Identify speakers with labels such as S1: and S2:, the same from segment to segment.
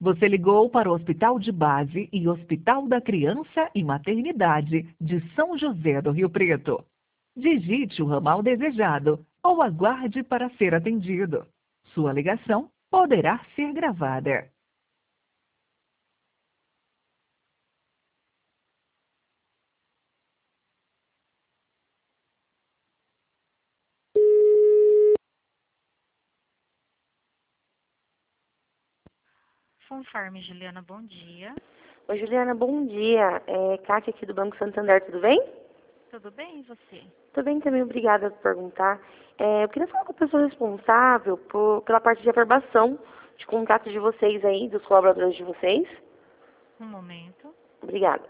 S1: Você ligou para o Hospital de Base e Hospital da Criança e Maternidade de São José do Rio Preto. Digite o ramal desejado ou aguarde para ser atendido. Sua ligação poderá ser gravada.
S2: Funfarm, Juliana, bom dia.
S3: Oi, Juliana, bom dia. É Kátia aqui do Banco Santander, tudo bem?
S2: Tudo bem, e você?
S3: Tudo bem também, obrigada por perguntar. Eu queria falar com a pessoa responsável pela parte de aprovação de contrato de vocês aí, dos colaboradores de vocês.
S2: Um momento.
S3: Obrigada.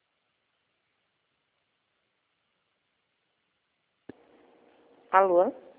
S3: Alô?